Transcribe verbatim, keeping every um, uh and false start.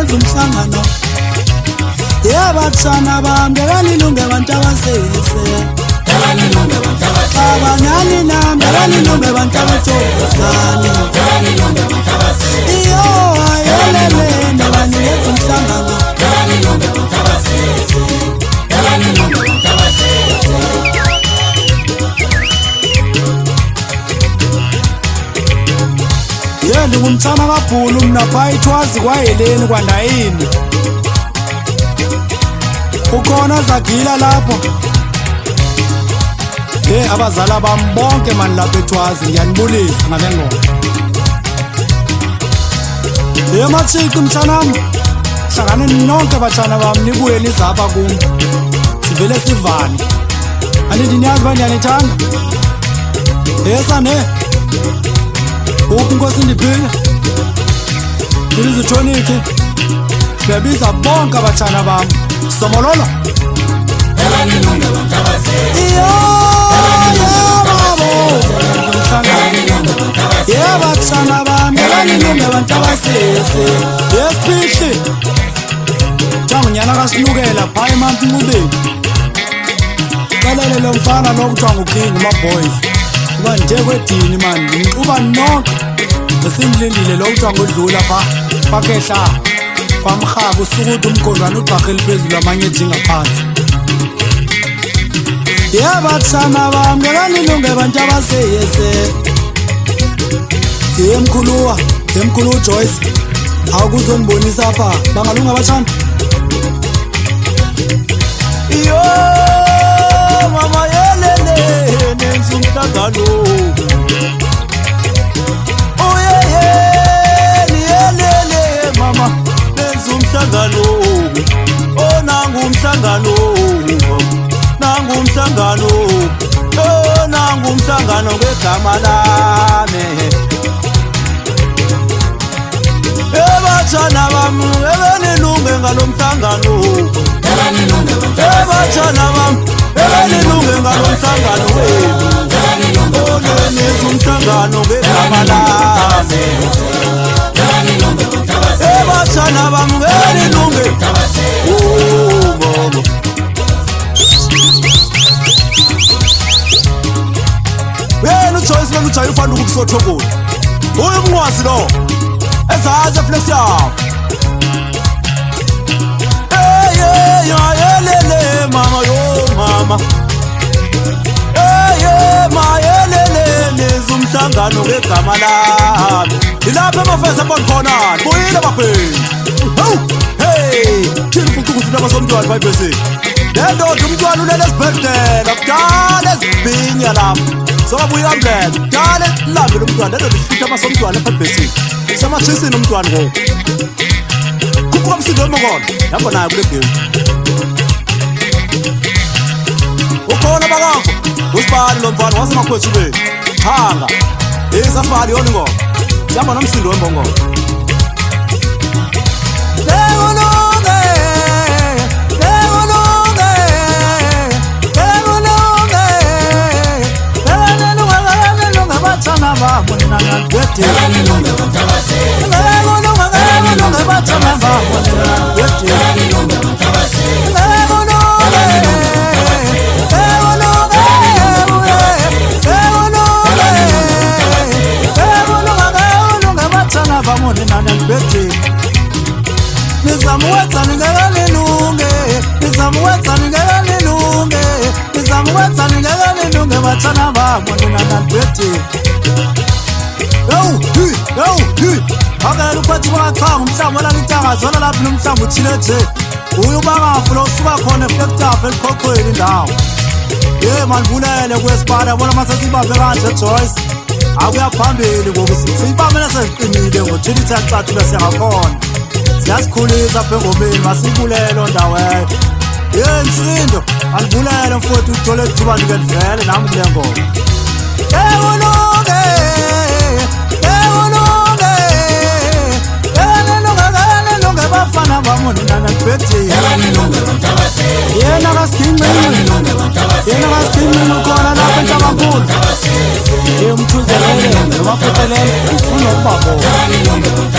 ngenza umhlangano yabatshana bam ngekalilunge bantu abaseyise abanani nam ngekalilunge bantu abathobozane iyo ayelele ndabani ngenza umhlangano ngumtshana kaBhulu mna phaa ithwazi kwaheleni kwandayini ukhona zagila lapho ye abazala bam bonke mani lapha ethwazi ngiyanibulisa ngale ngoma ye matshiki mtshanam hlangane nonke batshana bam nibuye nizapha kum sivele sivane andithi niyazi uba ndiyanithanda yesane uphi inkosi ndiphile ndilizithonikhi ndiyabiza bonke abatshana bam somolola iyo yebabo yebatshana bam ngekalilunge bantu abasese yesiphihle njangunyana kasilukela phaa emanti ncubeni xelele lo mfana lo kuthiwa nguking umaboys uba nje kwedini mani ngixuba nonke esimlindile lo kuthiwa ngodlula phaa pakehla kwamrhaba usuke uthi umgondwane ugxarheli phezulu amanye ejinga phansi yebatshana bam ngekalilunge bantu abaseyese yemkhuluwa yemkhulu uJoyce awukuzondibonisa apha bangalunga abatshana iyo mama yelele nenza umhlangano oyeye niyelele mama nenza umhlangano oh nangu umhlangano nangu umhlangano oh nangu umhlangano ngegama lami ebatshana bam ebenilunge ngalo mhlangano ebatshana bam ebenilunge ngalo mhlangano wenu oneneza umhlangano ngegama lami ebatshana bam ebenilunge mama wena uJoyce wena ujayi ufanda ukukusothokola uyu umnqwazi lo ezazi flex yawo eye yayelele mama yo mama eye mayelele neza umhlangano ngegama lami ilapha emafesi abonkhona buyile bapheli hawu hey thina ufucukuthi nabasomntwana bayibese lendoda umntwana ulele esibhedlela kudala ezibhinya lapho sobabuya iambulance kudala lambe lomntwana lendoda ihlutha amasomntwana lapha ebhesini samathisini umntwana ngoku khuphuka msindo emokona lapho nayo kule game ukhona bakafo usibali lo mfana wasemakhwethuleni hanga isafali yona ingoma sihamba nomsindo wembongolo lekulunge lekulunge lekulunge lekulunge lekulunge abatshana babo nina ngagede lekulunge lekulunge lekulunge abatshana babo nina ngagede lekulunge vamone nana ngibethe nizamwetsa ningekalilunge nizamwetsa ningekalilunge nizamwetsa ningekalilunge batshana vamone nana ngibethe yow hi yow hi akela uphathi kwachanga umhlamba olalitanga zona lapho nomhlamba uthilethe uyu bangafu lo usuka khona eflectafe elikhokhweni indawo ye manivulele kwesipala bona masesibambe kanje Joyce akuya phambili ngokuthi siyibambele seziqinile ngothini siyacathula siyakhona siyasikhulisa apha engomeni masibulele ondaweyo yensindo anibulele mfowethu uthole ithuba likelivele nami kule ngoma lekulunge lekulunge lekulunge lekulunge bafana bamona nana ngibethile yena kasigingqini yena kasigingqini ukhona lapha eNtabankulu umthuzelele noma phuthelele ufuna ukubabona